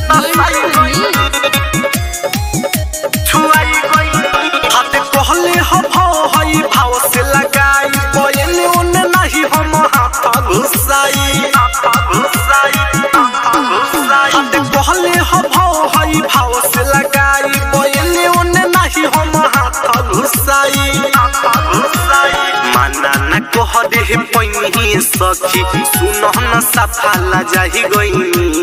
छुआई गई हाथ कहले हो भाई भाव से लगाई बयने ओने नहीं हम हाथ घुसाई हाथ कहले हो भाई भाव से लगाई बयने ओने नहीं हम हाथ घुसाई माना न कह दे पैनी सखी सुनो न सफाला जाही गई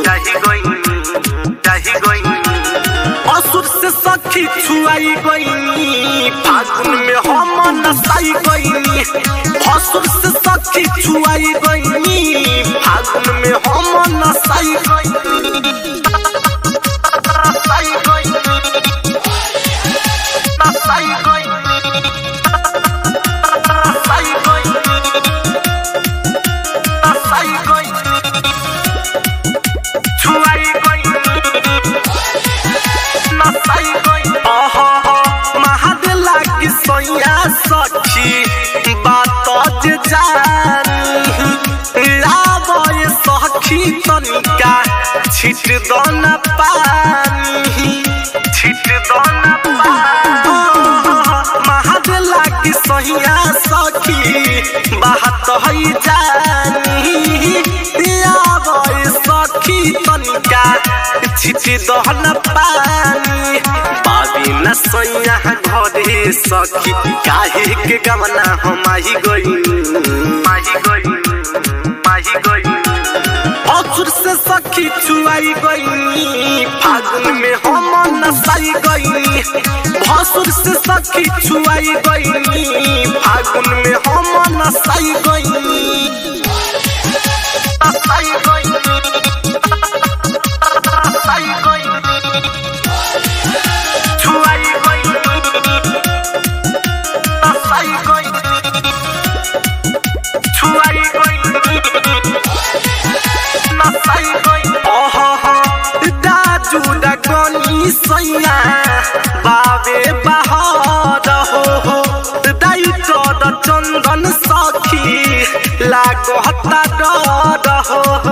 असुर से सखी छुआई गई फागुन में हम नसाई गई असुर से सखी छुआई गई फागुन में हम नसाई गई सखी बात जानी लाबे सखी तनिका छिट दो न पानी महादेला की सहिया सखी बात है जानी लाबे सखी तनिका छिट दो न पानी पावी न सैया घरे सखी काहे के गमना हम आई गई असुर से सखी छुआई गई फागुन में हम नसाई गई भसुर से सखी छुआई गई फागुन में हम नसाई गई सैया बाबे बहार हो दाई चौदह चंदन सखी लागता डर हो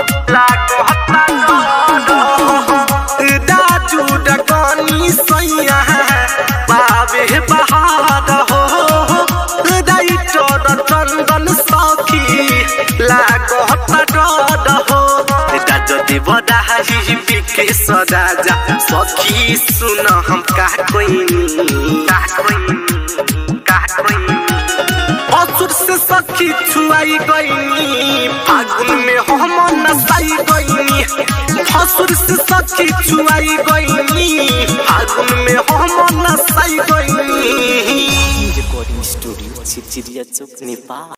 दाजू डकनी सैया बाबे बहार हो दाई चौदह चंदन सखी लागता डर हो जदि बदाही बिके सदाजा सखी सुन हम का कोई असुर से सखी छुआई गई फागुन में हम नसाई गई असुर से सखी छुआई गई फागुन में हम नसाई गई रिकॉर्डिंग स्टूडियो चिड़चिड़िया चौक नेपाल।